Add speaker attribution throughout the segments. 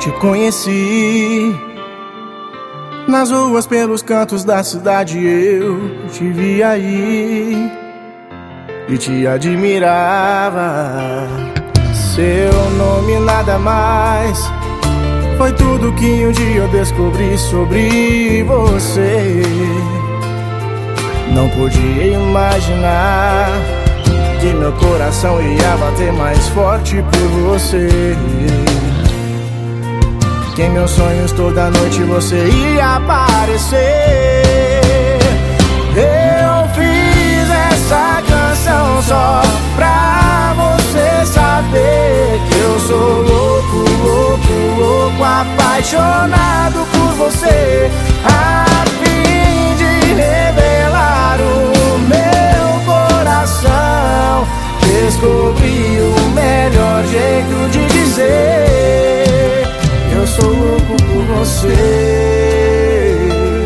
Speaker 1: Te conheci nas ruas, pelos cantos da cidade, eu te vi aí e te admirava. Seu nome nada mais foi tudo que um dia eu descobri sobre você. Não podia imaginar que meu coração ia bater mais forte por você. Que em meus sonhos toda noite você ia aparecer. Eu fiz essa canção só pra você saber que eu sou louco, louco, louco, apaixonado por você, a fim de revelar o meu coração. Descobri o melhor jeito de dizer: eu sou louco por você.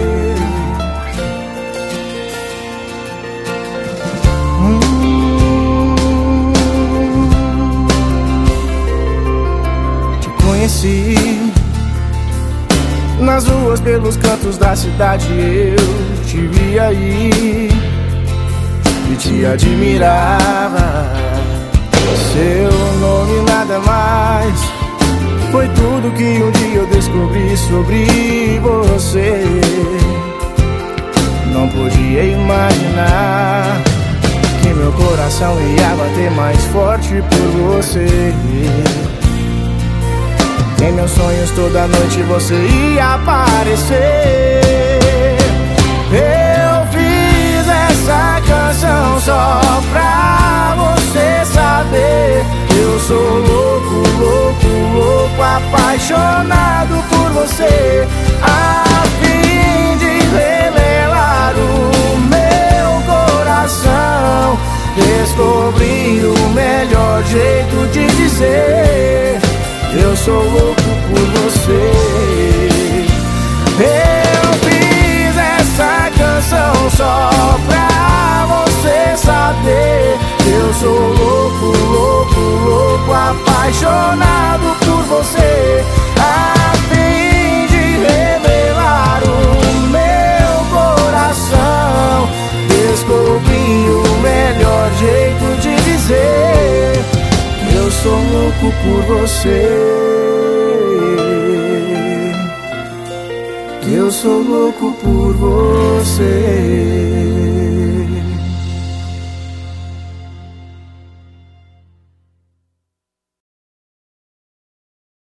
Speaker 1: Te conheci nas ruas, pelos cantos da cidade, eu te vi aí e te admirava. Seu nome nada mais foi tudo que um dia eu descobri sobre você. Não podia imaginar que meu coração ia bater mais forte por você. Em meus sonhos toda noite você ia aparecer. Eu fiz essa canção só pra você saber: eu sou louco, louco, louco, apaixonado por você, a fim de revelar o meu coração. Descobri o melhor jeito de dizer: eu sou louco por você. Eu fiz essa canção só pra você saber: eu sou louco, louco, louco, apaixonado por você, a fim de revelar o meu coração. Descobri o melhor jeito de dizer: eu sou louco por você. Eu sou louco por você.